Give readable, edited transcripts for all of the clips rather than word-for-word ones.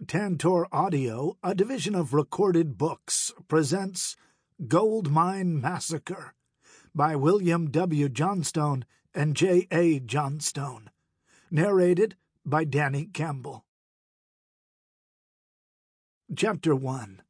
Tantor Audio, a division of Recorded Books, presents Gold Mine Massacre by William W. Johnstone and J. A. Johnstone. Narrated by Danny Campbell. Chapter 1.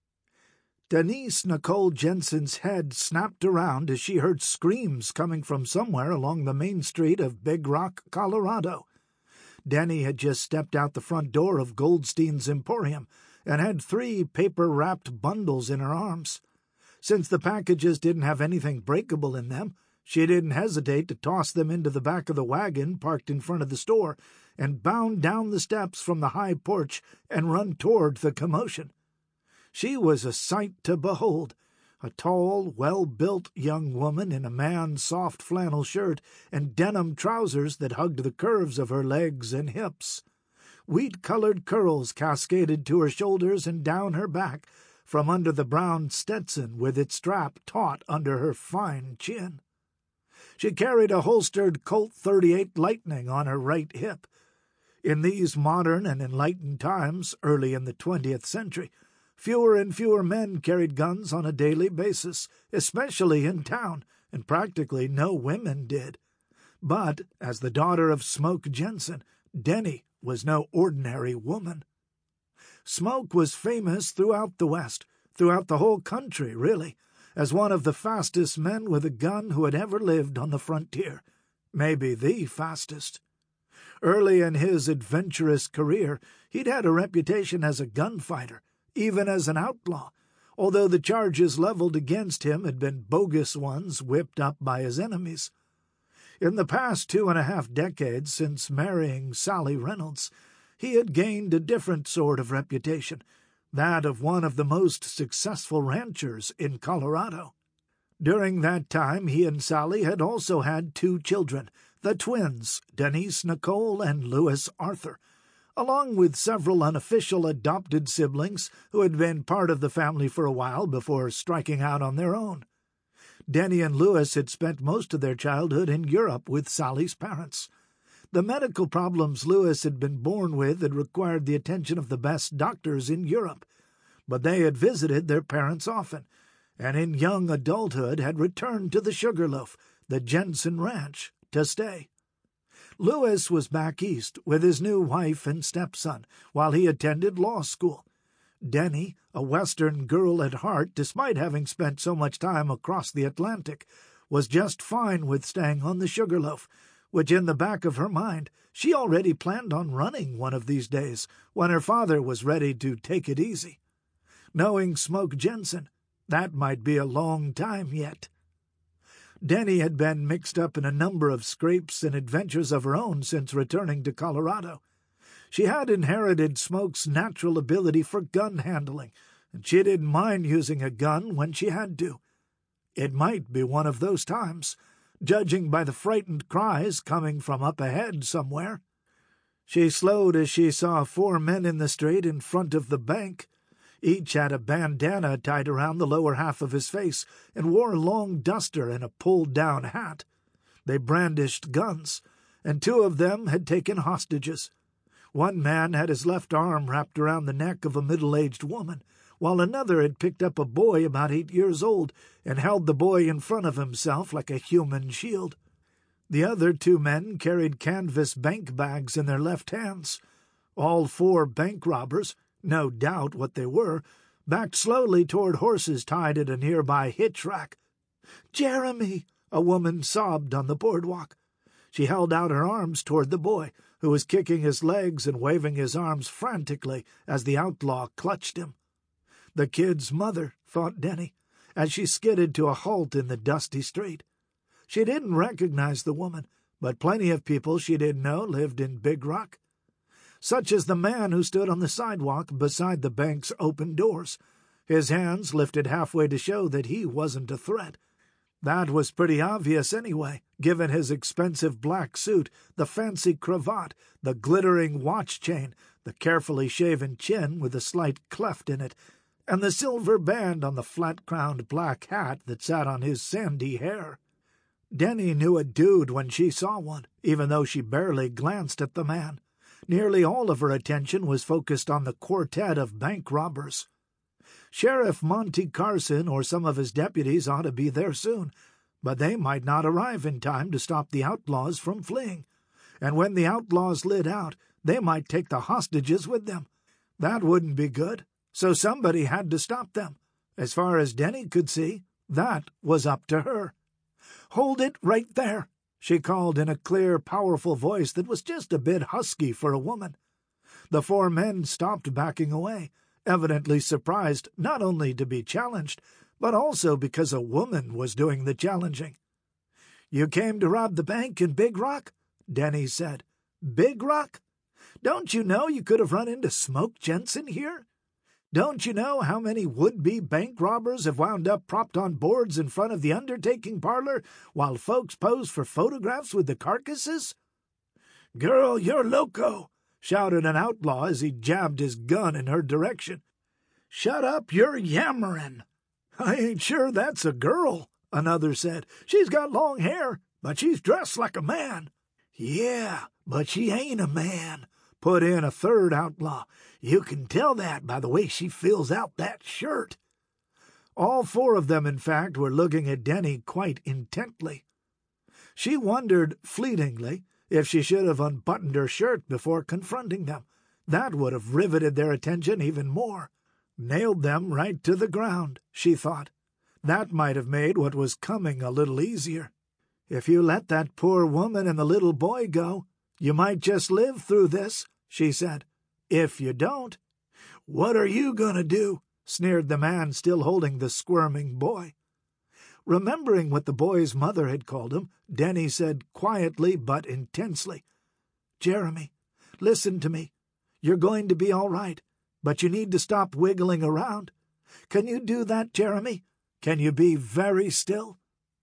Denise Nicole Jensen's head snapped around as she heard screams coming from somewhere along the main street of Big Rock, Colorado. Denny had just stepped out the front door of Goldstein's Emporium and had 3 paper-wrapped bundles in her arms. Since the packages didn't have anything breakable in them, she didn't hesitate to toss them into the back of the wagon parked in front of the store and bound down the steps from the high porch and run toward the commotion. She was a sight to behold. A tall, well-built young woman in a man's soft flannel shirt and denim trousers that hugged the curves of her legs and hips. Wheat-colored curls cascaded to her shoulders and down her back from under the brown Stetson with its strap taut under her fine chin. She carried a holstered Colt .38 Lightning on her right hip. In these modern and enlightened times, early in the 20th century, fewer and fewer men carried guns on a daily basis, especially in town, and practically no women did. But, as the daughter of Smoke Jensen, Denny was no ordinary woman. Smoke was famous throughout the West, throughout the whole country, really, as one of the fastest men with a gun who had ever lived on the frontier, maybe the fastest. Early in his adventurous career, he'd had a reputation as a gunfighter, even as an outlaw, although the charges leveled against him had been bogus ones whipped up by his enemies. In the past 2.5 decades since marrying Sally Reynolds, he had gained a different sort of reputation, that of one of the most successful ranchers in Colorado. During that time, he and Sally had also had 2 children, the twins, Denise Nicole and Louis Arthur, along with several unofficial adopted siblings who had been part of the family for a while before striking out on their own. Denny and Louis had spent most of their childhood in Europe with Sally's parents. The medical problems Louis had been born with had required the attention of the best doctors in Europe, but they had visited their parents often, and in young adulthood had returned to the Sugarloaf, the Jensen Ranch, to stay. Louis was back east with his new wife and stepson while he attended law school. Denny, a Western girl at heart despite having spent so much time across the Atlantic, was just fine with staying on the Sugarloaf, which in the back of her mind she already planned on running one of these days when her father was ready to take it easy. Knowing Smoke Jensen, that might be a long time yet. Denny had been mixed up in a number of scrapes and adventures of her own since returning to Colorado. She had inherited Smoke's natural ability for gun handling, and she didn't mind using a gun when she had to. It might be one of those times, judging by the frightened cries coming from up ahead somewhere. She slowed as she saw 4 men in the street in front of the bank. Each had a bandana tied around the lower half of his face and wore a long duster and a pulled-down hat. They brandished guns, and 2 of them had taken hostages. One man had his left arm wrapped around the neck of a middle-aged woman, while another had picked up a boy about 8 years old and held the boy in front of himself like a human shield. The other 2 men carried canvas bank bags in their left hands. All 4 bank robbers, no doubt what they were, backed slowly toward horses tied at a nearby hitch rack. "Jeremy!" a woman sobbed on the boardwalk. She held out her arms toward the boy, who was kicking his legs and waving his arms frantically as the outlaw clutched him. The kid's mother, thought Denny, as she skidded to a halt in the dusty street. She didn't recognize the woman, but plenty of people she didn't know lived in Big Rock, such as the man who stood on the sidewalk beside the bank's open doors, his hands lifted halfway to show that he wasn't a threat. That was pretty obvious anyway, given his expensive black suit, the fancy cravat, the glittering watch chain, the carefully shaven chin with a slight cleft in it, and the silver band on the flat-crowned black hat that sat on his sandy hair. Denny knew a dude when she saw one, even though she barely glanced at the man. Nearly all of her attention was focused on the quartet of bank robbers. Sheriff Monty Carson or some of his deputies ought to be there soon, but they might not arrive in time to stop the outlaws from fleeing, and when the outlaws lit out, they might take the hostages with them. That wouldn't be good, so somebody had to stop them. As far as Denny could see, that was up to her. "Hold it right there," she called in a clear, powerful voice that was just a bit husky for a woman. The four men stopped backing away, evidently surprised not only to be challenged, but also because a woman was doing the challenging. "You came to rob the bank in Big Rock?" Denny said. "Big Rock? Don't you know you could have run into Smoke Jensen here? Don't you know how many would-be bank robbers have wound up propped on boards in front of the undertaking parlor while folks pose for photographs with the carcasses?" "Girl, you're loco!" shouted an outlaw as he jabbed his gun in her direction. "Shut up, you're yammering." "I ain't sure that's a girl," another said. "She's got long hair, but she's dressed like a man." "Yeah, but she ain't a man," put in a third outlaw. "You can tell that by the way she fills out that shirt." All four of them, in fact, were looking at Denny quite intently. She wondered, fleetingly, if she should have unbuttoned her shirt before confronting them. That would have riveted their attention even more. Nailed them right to the ground, she thought. That might have made what was coming a little easier. "If you let that poor woman and the little boy go, you might just live through this," she said. "If you don't—" "What are you going to do?" sneered the man still holding the squirming boy. Remembering what the boy's mother had called him, Denny said quietly but intensely, "Jeremy, listen to me. You're going to be all right, but you need to stop wiggling around. Can you do that, Jeremy? Can you be very still?"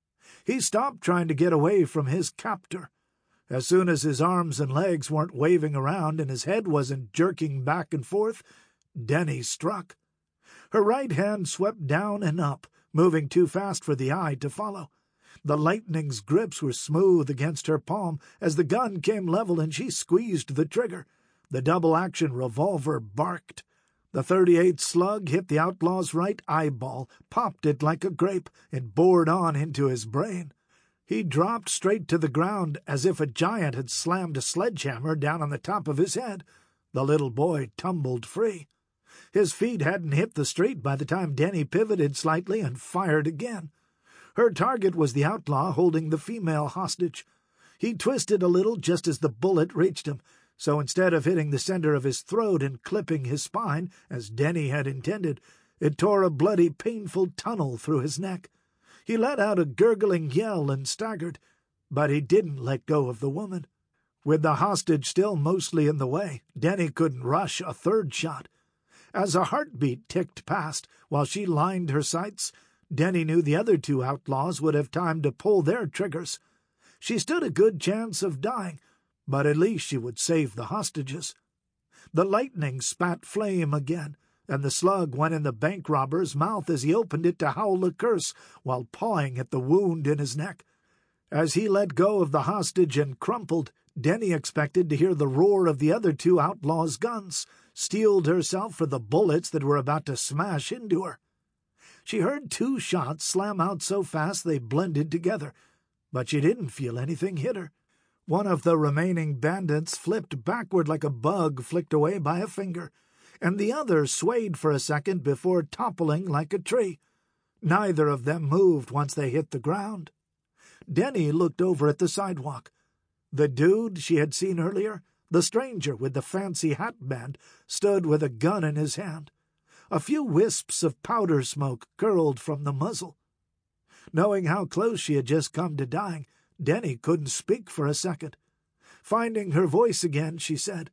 He stopped trying to get away from his captor. As soon as his arms and legs weren't waving around and his head wasn't jerking back and forth, Denny struck. Her right hand swept down and up, moving too fast for the eye to follow. The lightning's grips were smooth against her palm as the gun came level and she squeezed the trigger. The double-action revolver barked. The .38 slug hit the outlaw's right eyeball, popped it like a grape, and bored on into his brain. He dropped straight to the ground as if a giant had slammed a sledgehammer down on the top of his head. The little boy tumbled free. His feet hadn't hit the street by the time Denny pivoted slightly and fired again. Her target was the outlaw holding the female hostage. He twisted a little just as the bullet reached him, so instead of hitting the center of his throat and clipping his spine, as Denny had intended, it tore a bloody, painful tunnel through his neck. He let out a gurgling yell and staggered, but he didn't let go of the woman. With the hostage still mostly in the way, Denny couldn't rush a third shot. As a heartbeat ticked past while she lined her sights, Denny knew the other two outlaws would have time to pull their triggers. She stood a good chance of dying, but at least she would save the hostages. The lightning spat flame again, and the slug went in the bank robber's mouth as he opened it to howl a curse while pawing at the wound in his neck. As he let go of the hostage and crumpled, Denny expected to hear the roar of the other two outlaws' guns, steeled herself for the bullets that were about to smash into her. She heard two shots slam out so fast they blended together, but she didn't feel anything hit her. One of the remaining bandits flipped backward like a bug flicked away by a finger, and the other swayed for a second before toppling like a tree. Neither of them moved once they hit the ground. Denny looked over at the sidewalk. The dude she had seen earlier, the stranger with the fancy hat band, stood with a gun in his hand. A few wisps of powder smoke curled from the muzzle. Knowing how close she had just come to dying, Denny couldn't speak for a second. Finding her voice again, she said,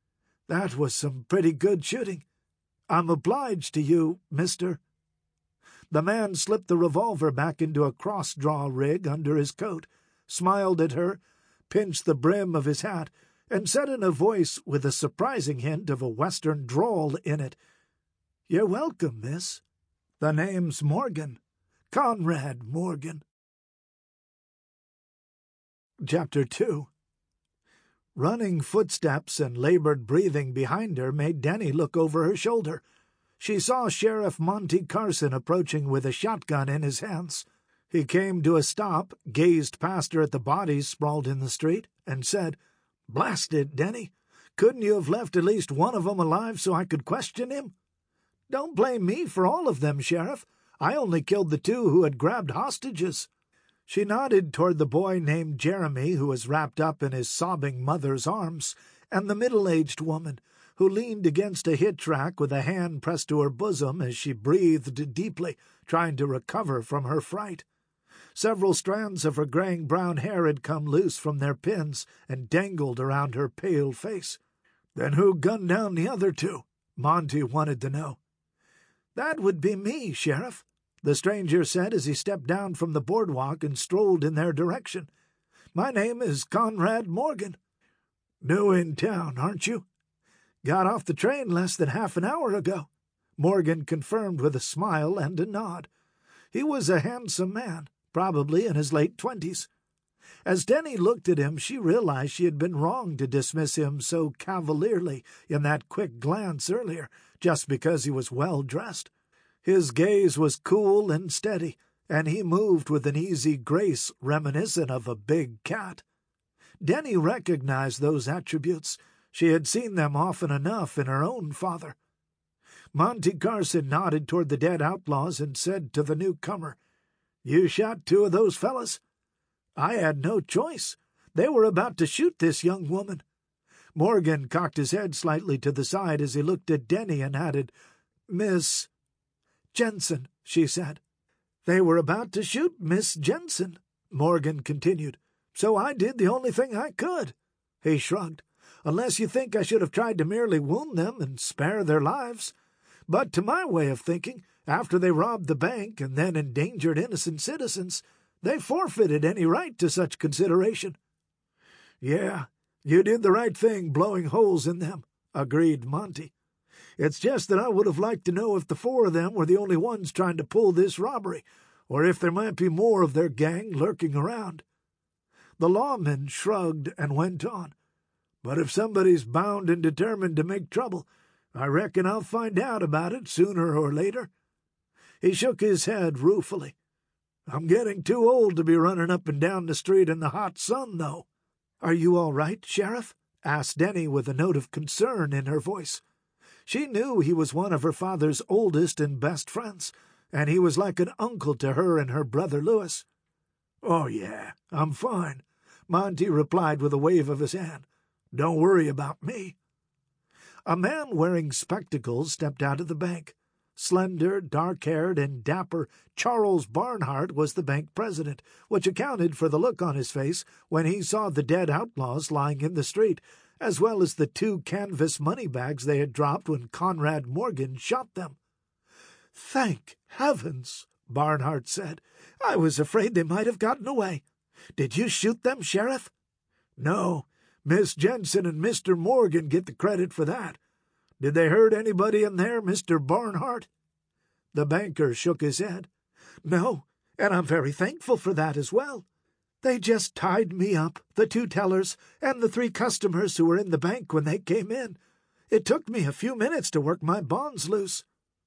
"That was some pretty good shooting. I'm obliged to you, mister." The man slipped the revolver back into a cross-draw rig under his coat, smiled at her, pinched the brim of his hat, and said in a voice with a surprising hint of a Western drawl in it, "You're welcome, miss. The name's Morgan. Conrad Morgan." Chapter 2. Running footsteps and labored breathing behind her made Denny look over her shoulder. She saw Sheriff Monty Carson approaching with a shotgun in his hands. He came to a stop, gazed past her at the bodies sprawled in the street, and said, "Blast it, Denny. Couldn't you have left at least one of 'em alive so I could question him?" "Don't blame me for all of them, Sheriff. I only killed the 2 who had grabbed hostages." She nodded toward the boy named Jeremy, who was wrapped up in his sobbing mother's arms, and the middle-aged woman, who leaned against a hitch rack with a hand pressed to her bosom as she breathed deeply, trying to recover from her fright. Several strands of her graying brown hair had come loose from their pins and dangled around her pale face. "Then who gunned down the other 2? Monty wanted to know. "That would be me, Sheriff," the stranger said as he stepped down from the boardwalk and strolled in their direction. "My name is Conrad Morgan." "New in town, aren't you?" "Got off the train less than half an hour ago," Morgan confirmed with a smile and a nod. He was a handsome man, probably in his late 20s. As Denny looked at him, she realized she had been wrong to dismiss him so cavalierly in that quick glance earlier, just because he was well dressed. His gaze was cool and steady, and he moved with an easy grace reminiscent of a big cat. Denny recognized those attributes. She had seen them often enough in her own father. Monty Carson nodded toward the dead outlaws and said to the newcomer, "You shot 2 of those fellas?" "I had no choice. They were about to shoot this young woman." Morgan cocked his head slightly to the side as he looked at Denny and added, "Miss Jensen," she said. "They were about to shoot Miss Jensen," Morgan continued, "so I did the only thing I could." He shrugged. "Unless you think I should have tried to merely wound them and spare their lives. But to my way of thinking, after they robbed the bank and then endangered innocent citizens, they forfeited any right to such consideration." "Yeah, you did the right thing blowing holes in them," agreed Monty. "It's just that I would have liked to know if the 4 of them were the only ones trying to pull this robbery, or if there might be more of their gang lurking around." The lawman shrugged and went on. "But if somebody's bound and determined to make trouble, I reckon I'll find out about it sooner or later." He shook his head ruefully. "I'm getting too old to be running up and down the street in the hot sun, though." "Are you all right, Sheriff?" asked Denny with a note of concern in her voice. She knew he was one of her father's oldest and best friends, and he was like an uncle to her and her brother Louis. "Oh, yeah, I'm fine," Monty replied with a wave of his hand. "Don't worry about me." A man wearing spectacles stepped out of the bank. Slender, dark-haired, and dapper Charles Barnhart was the bank president, which accounted for the look on his face when he saw the dead outlaws lying in the street, as well as the 2 canvas money bags they had dropped when Conrad Morgan shot them. "Thank heavens," Barnhart said. "I was afraid they might have gotten away. Did you shoot them, Sheriff?" "No. Miss Jensen and Mr. Morgan get the credit for that. Did they hurt anybody in there, Mr. Barnhart?" The banker shook his head. "No, and I'm very thankful for that as well. They just tied me up, the 2 tellers, and the 3 customers who were in the bank when they came in. It took me a few minutes to work my bonds loose."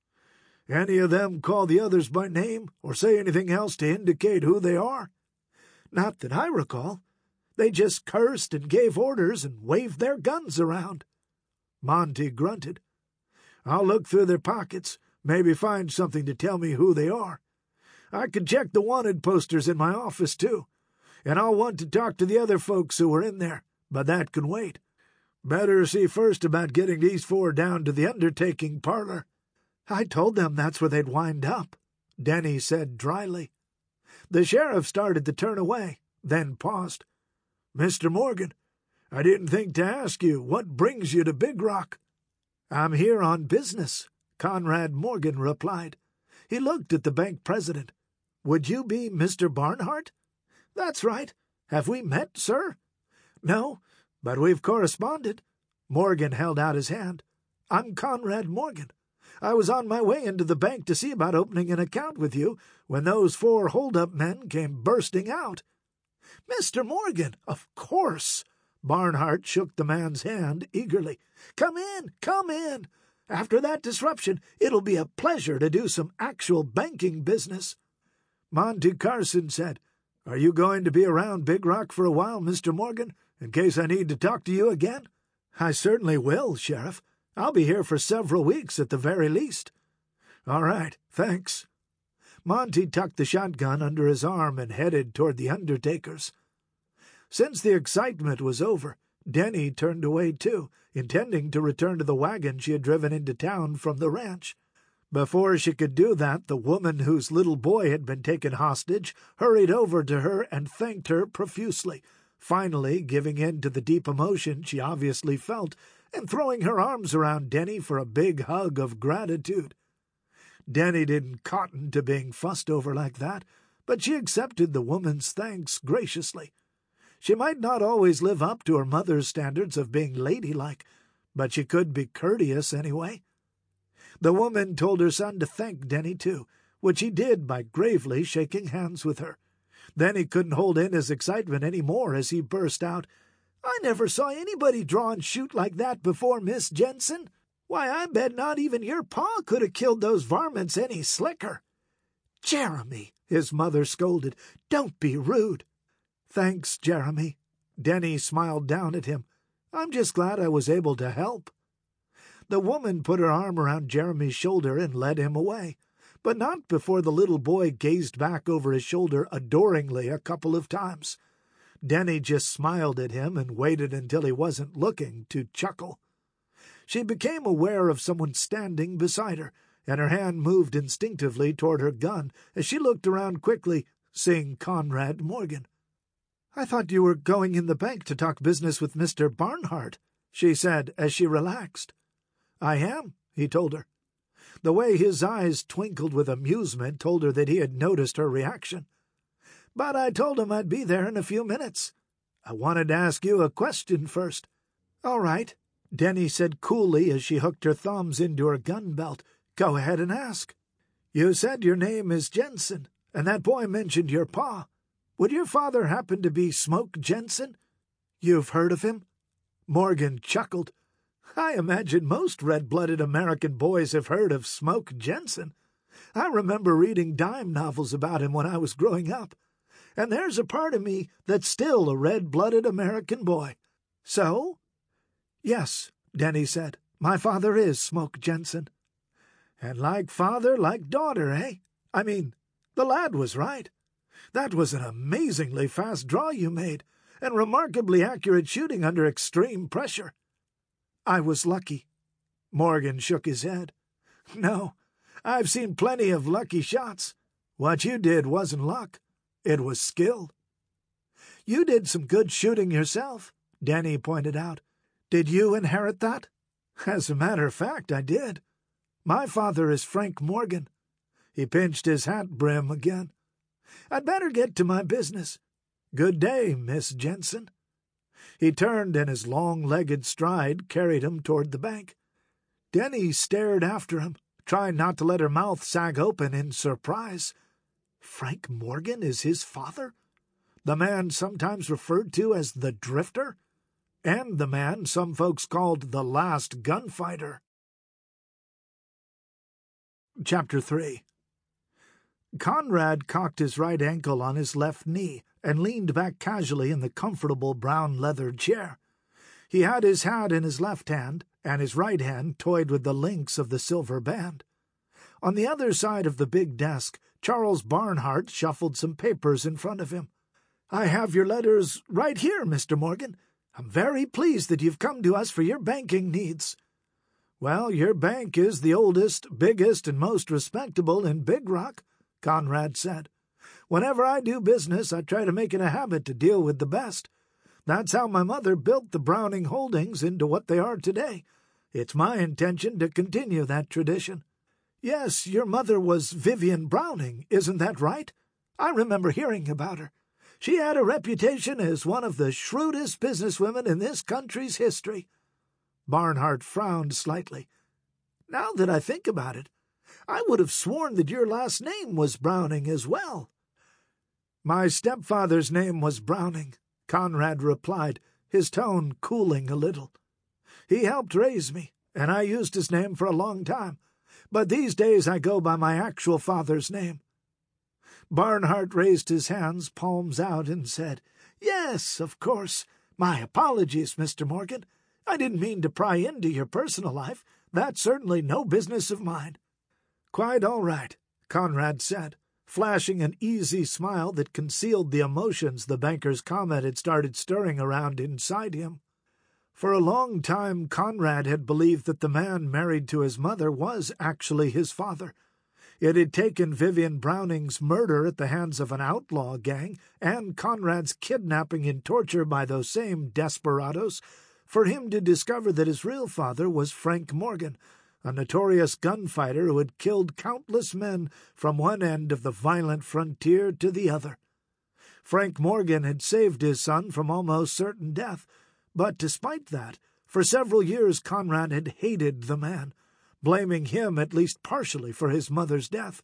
"Any of them call the others by name, or say anything else to indicate who they are?" "Not that I recall. They just cursed and gave orders and waved their guns around." Monty grunted. "I'll look through their pockets, maybe find something to tell me who they are. I could check the wanted posters in my office, too, and I'll want to talk to the other folks who were in there, but that can wait. Better see first about getting these 4 down to the undertaking parlor." "I told them that's where they'd wind up," Denny said dryly. The sheriff started to turn away, then paused. "Mr. Morgan, I didn't think to ask you what brings you to Big Rock." "I'm here on business," Conrad Morgan replied. He looked at the bank president. "Would you be Mr. Barnhart?" "That's right. Have we met, sir?" "No, but we've corresponded." Morgan held out his hand. "I'm Conrad Morgan. I was on my way into the bank to see about opening an account with you when those 4 hold-up men came bursting out." "Mr. Morgan, of course," Barnhart shook the man's hand eagerly. "Come in, come in. After that disruption, it'll be a pleasure to do some actual banking business." Monty Carson said, "Are you going to be around Big Rock for a while, Mr. Morgan, in case I need to talk to you again?" "I certainly will, Sheriff. I'll be here for several weeks at the very least." "All right, thanks." Monty tucked the shotgun under his arm and headed toward the undertaker's. Since the excitement was over, Denny turned away too, intending to return to the wagon she had driven into town from the ranch. Before she could do that, the woman whose little boy had been taken hostage hurried over to her and thanked her profusely, finally giving in to the deep emotion she obviously felt and throwing her arms around Denny for a big hug of gratitude. Denny didn't cotton to being fussed over like that, but she accepted the woman's thanks graciously. She might not always live up to her mother's standards of being ladylike, but she could be courteous anyway. The woman told her son to thank Denny too, which he did by gravely shaking hands with her. Then he couldn't hold in his excitement any more as he burst out, "I never saw anybody draw and shoot like that before, Miss Jensen. Why, I bet not even your pa could have killed those varmints any slicker." "Jeremy," his mother scolded, "don't be rude." "Thanks, Jeremy." Denny smiled down at him. "I'm just glad I was able to help." The woman put her arm around Jeremy's shoulder and led him away, but not before the little boy gazed back over his shoulder adoringly a couple of times. Denny just smiled at him and waited until he wasn't looking to chuckle. She became aware of someone standing beside her, and her hand moved instinctively toward her gun as she looked around quickly, seeing Conrad Morgan. "I thought you were going in the bank to talk business with Mr. Barnhart," she said as she relaxed. "I am," he told her. The way his eyes twinkled with amusement told her that he had noticed her reaction. "But I told him I'd be there in a few minutes. I wanted to ask you a question first." "All right," Denny said coolly as she hooked her thumbs into her gun belt. "Go ahead and ask." "You said your name is Jensen, and that boy mentioned your pa. Would your father happen to be Smoke Jensen?" "You've heard of him?" Morgan chuckled. "I imagine most red-blooded American boys have heard of Smoke Jensen. I remember reading dime novels about him when I was growing up, and there's a part of me that's still a red-blooded American boy. So?" "Yes," Denny said. "My father is Smoke Jensen." "And like father, like daughter, eh? I mean, the lad was right. That was an amazingly fast draw you made, and remarkably accurate shooting under extreme pressure." "I was lucky." Morgan shook his head. "No, I've seen plenty of lucky shots. What you did wasn't luck. It was skill." "You did some good shooting yourself," Denny pointed out. "Did you inherit that?" "As a matter of fact, I did. My father is Frank Morgan." He pinched his hat brim again. "I'd better get to my business. Good day, Miss Jensen." He turned, and his long-legged stride carried him toward the bank. Denny stared after him, trying not to let her mouth sag open in surprise. Frank Morgan is his father? The man sometimes referred to as the Drifter? And the man some folks called the Last Gunfighter. Chapter 3. Conrad cocked his right ankle on his left knee and leaned back casually in the comfortable brown leather chair. He had his hat in his left hand, and his right hand toyed with the links of the silver band. On the other side of the big desk, Charles Barnhart shuffled some papers in front of him. "I have your letters right here, Mr. Morgan. I'm very pleased that you've come to us for your banking needs." "Well, your bank is the oldest, biggest, and most respectable in Big Rock," Conrad said. "Whenever I do business, I try to make it a habit to deal with the best. That's how my mother built the Browning Holdings into what they are today. It's my intention to continue that tradition." "Yes, your mother was Vivian Browning, isn't that right? I remember hearing about her. She had a reputation as one of the shrewdest businesswomen in this country's history." Barnhart frowned slightly. "Now that I think about it, I would have sworn that your last name was Browning as well." "My stepfather's name was Browning," Conrad replied, his tone cooling a little. "He helped raise me, and I used his name for a long time, but these days I go by my actual father's name." Barnhart raised his hands, palms out, and said, "Yes, of course. My apologies, Mr. Morgan. I didn't mean to pry into your personal life. That's certainly no business of mine." "Quite all right," Conrad said, flashing an easy smile that concealed the emotions the banker's comment had started stirring around inside him. For a long time Conrad had believed that the man married to his mother was actually his father. It had taken Vivian Browning's murder at the hands of an outlaw gang and Conrad's kidnapping and torture by those same desperados for him to discover that his real father was Frank Morgan, a notorious gunfighter who had killed countless men from one end of the violent frontier to the other. Frank Morgan had saved his son from almost certain death, but despite that, for several years Conrad had hated the man, blaming him at least partially for his mother's death.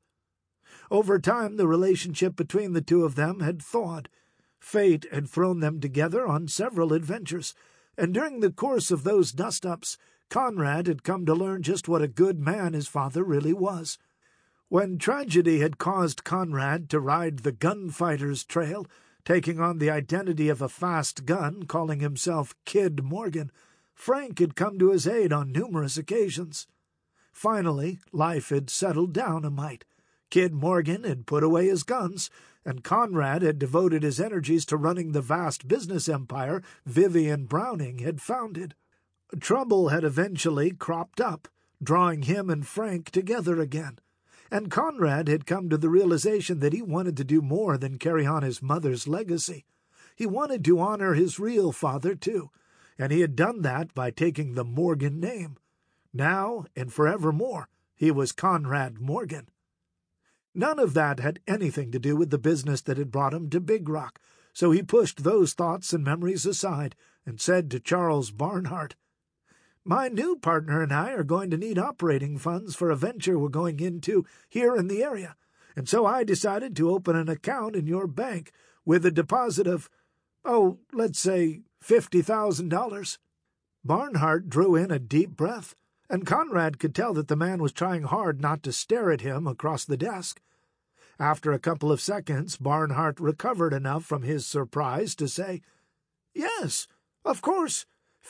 Over time, the relationship between the two of them had thawed. Fate had thrown them together on several adventures, and during the course of those dust-ups, Conrad had come to learn just what a good man his father really was. When tragedy had caused Conrad to ride the gunfighter's trail, taking on the identity of a fast gun, calling himself Kid Morgan, Frank had come to his aid on numerous occasions. Finally, life had settled down a mite. Kid Morgan had put away his guns, and Conrad had devoted his energies to running the vast business empire Vivian Browning had founded. Trouble had eventually cropped up, drawing him and Frank together again, and Conrad had come to the realization that he wanted to do more than carry on his mother's legacy. He wanted to honor his real father, too, and he had done that by taking the Morgan name. Now, and forevermore, he was Conrad Morgan. None of that had anything to do with the business that had brought him to Big Rock, so he pushed those thoughts and memories aside and said to Charles Barnhart, "My new partner and I are going to need operating funds for a venture we're going into here in the area, and so I decided to open an account in your bank with a deposit of, let's say $50,000. Barnhart drew in a deep breath, and Conrad could tell that the man was trying hard not to stare at him across the desk. After a couple of seconds, Barnhart recovered enough from his surprise to say, "Yes, of course,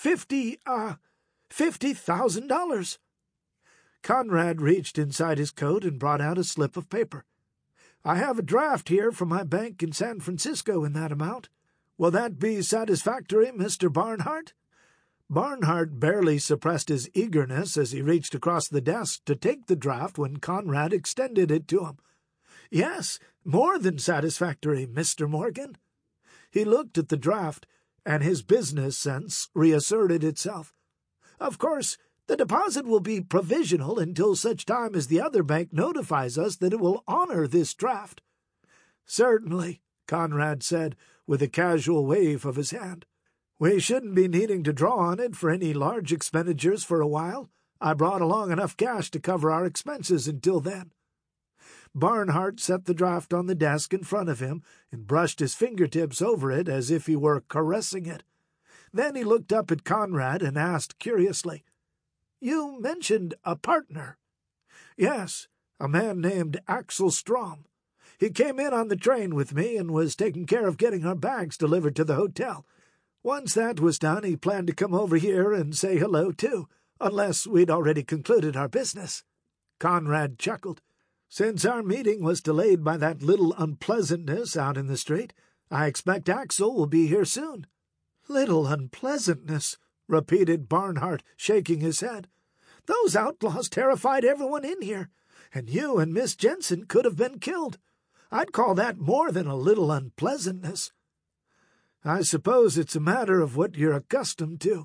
$50,000. Conrad reached inside his coat and brought out a slip of paper. "I have a draft here from my bank in San Francisco in that amount. Will that be satisfactory, Mr. Barnhart?" Barnhart barely suppressed his eagerness as he reached across the desk to take the draft when Conrad extended it to him. "Yes, more than satisfactory, Mr. Morgan." He looked at the draft, and his business sense reasserted itself. "Of course, the deposit will be provisional until such time as the other bank notifies us that it will honor this draft." "Certainly," Conrad said, with a casual wave of his hand. "We shouldn't be needing to draw on it for any large expenditures for a while. I brought along enough cash to cover our expenses until then." Barnhart set the draft on the desk in front of him and brushed his fingertips over it as if he were caressing it. Then he looked up at Conrad and asked curiously, "You mentioned a partner?" "Yes, a man named Axel Strom. He came in on the train with me and was taking care of getting our bags delivered to the hotel. Once that was done, he planned to come over here and say hello, too, unless we'd already concluded our business." Conrad chuckled. "Since our meeting was delayed by that little unpleasantness out in the street, I expect Axel will be here soon." "Little unpleasantness," repeated Barnhart, shaking his head. "Those outlaws terrified everyone in here, and you and Miss Jensen could have been killed. I'd call that more than a little unpleasantness." "I suppose it's a matter of what you're accustomed to."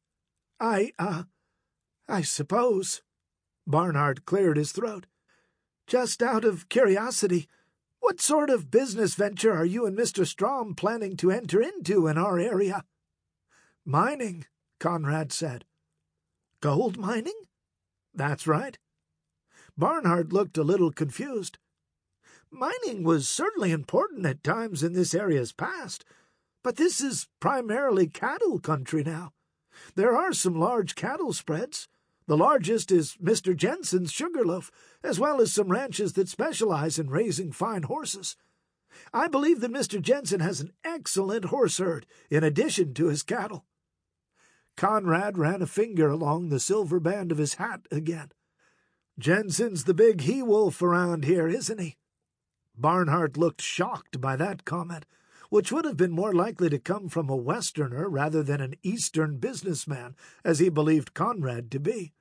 I suppose." Barnhart cleared his throat. "Just out of curiosity, what sort of business venture are you and Mr. Strom planning to enter into in our area?" "Mining," Conrad said. "Gold mining?" "That's right." Barnhart looked a little confused. "Mining was certainly important at times in this area's past, But this is primarily cattle country now. There are some large cattle spreads. The largest is Mr. Jensen's Sugarloaf, as well as some ranches that specialize in raising fine horses. I believe that Mr. Jensen has an excellent horse herd, in addition to his cattle." Conrad ran a finger along the silver band of his hat again. "Jensen's the big he-wolf around here, isn't he?" Barnhart looked shocked by that comment, which would have been more likely to come from a Westerner rather than an Eastern businessman, as he believed Conrad to be.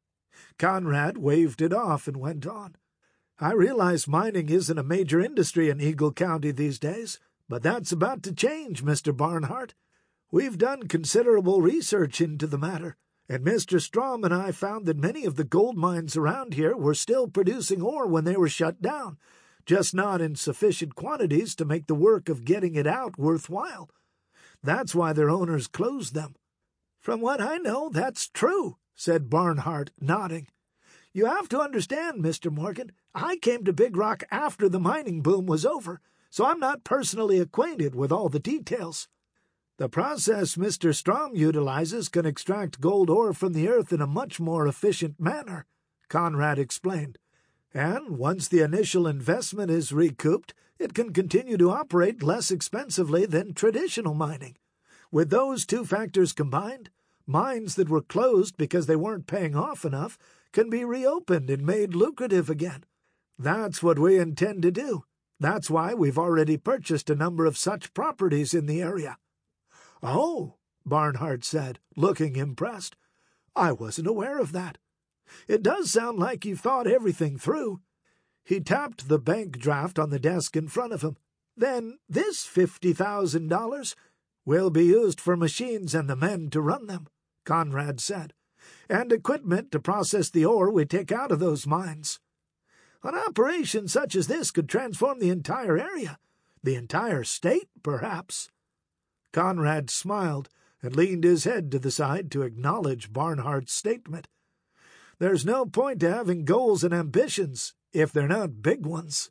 Conrad waved it off and went on. "I realize mining isn't a major industry in Eagle County these days, but that's about to change, Mr. Barnhart. We've done considerable research into the matter, and Mr. Strom and I found that many of the gold mines around here were still producing ore when they were shut down, just not in sufficient quantities to make the work of getting it out worthwhile. That's why their owners closed them." "From what I know, that's true," said Barnhart, nodding. "You have to understand, Mr. Morgan, I came to Big Rock after the mining boom was over, so I'm not personally acquainted with all the details. The process Mr. Strom utilizes can extract gold ore from the earth in a much more efficient manner," Conrad explained. "And once the initial investment is recouped, it can continue to operate less expensively than traditional mining. With those two factors combined, mines that were closed because they weren't paying off enough can be reopened and made lucrative again. That's what we intend to do. That's why we've already purchased a number of such properties in the area." "Oh," Barnhart said, looking impressed. "I wasn't aware of that. It does sound like you've thought everything through." He tapped the bank draft on the desk in front of him. "Then this $50,000 will be used for machines and the men to run them," Conrad said, "and equipment to process the ore we take out of those mines. An operation such as this could transform the entire area, the entire state, perhaps." Conrad smiled and leaned his head to the side to acknowledge Barnhart's statement. "There's no point to having goals and ambitions if they're not big ones."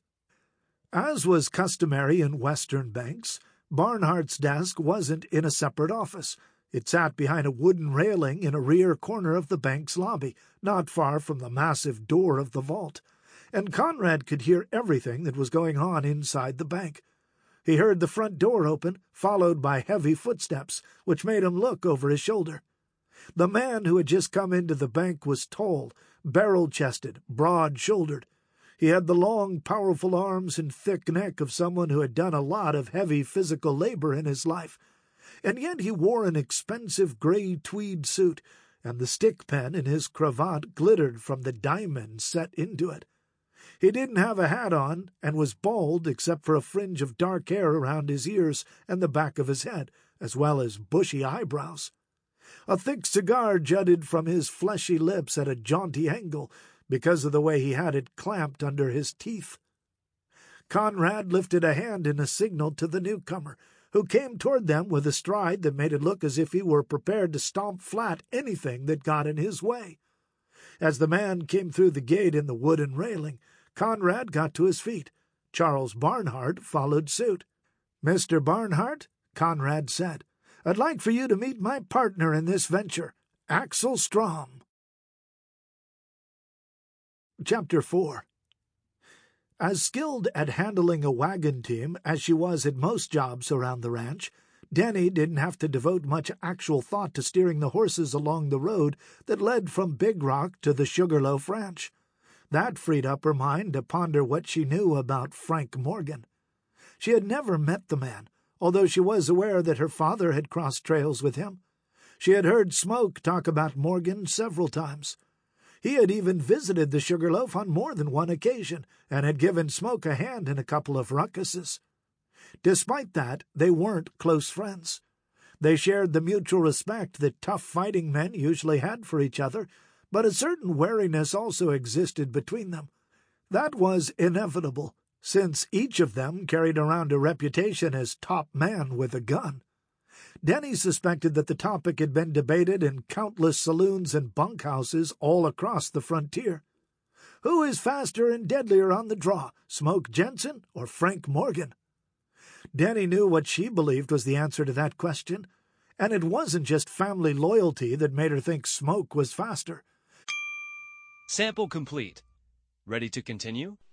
As was customary in Western banks, Barnhart's desk wasn't in a separate office. It sat behind a wooden railing in a rear corner of the bank's lobby, not far from the massive door of the vault, and Conrad could hear everything that was going on inside the bank. He heard the front door open, followed by heavy footsteps, which made him look over his shoulder. The man who had just come into the bank was tall, barrel-chested, broad-shouldered. He had the long, powerful arms and thick neck of someone who had done a lot of heavy physical labor in his life, and yet he wore an expensive gray tweed suit, and the stick pen in his cravat glittered from the diamonds set into it. He didn't have a hat on, and was bald except for a fringe of dark hair around his ears and the back of his head, as well as bushy eyebrows. A thick cigar jutted from his fleshy lips at a jaunty angle because of the way he had it clamped under his teeth. Conrad lifted a hand in a signal to the newcomer, who came toward them with a stride that made it look as if he were prepared to stomp flat anything that got in his way. As the man came through the gate in the wooden railing, Conrad got to his feet. Charles Barnhart followed suit. "Mr. Barnhart," Conrad said, "I'd like for you to meet my partner in this venture, Axel Strom." Chapter 4. As skilled at handling a wagon team as she was at most jobs around the ranch, Denny didn't have to devote much actual thought to steering the horses along the road that led from Big Rock to the Sugarloaf Ranch. That freed up her mind to ponder what she knew about Frank Morgan. She had never met the man, although she was aware that her father had crossed trails with him. She had heard Smoke talk about Morgan several times. He had even visited the Sugarloaf on more than one occasion, and had given Smoke a hand in a couple of ruckuses. Despite that, they weren't close friends. They shared the mutual respect that tough fighting men usually had for each other, but a certain wariness also existed between them. That was inevitable, since each of them carried around a reputation as top man with a gun. Denny suspected that the topic had been debated in countless saloons and bunkhouses all across the frontier. Who is faster and deadlier on the draw, Smoke Jensen or Frank Morgan? Danny knew what she believed was the answer to that question, and it wasn't just family loyalty that made her think smoke was faster. Sample complete. Ready to continue?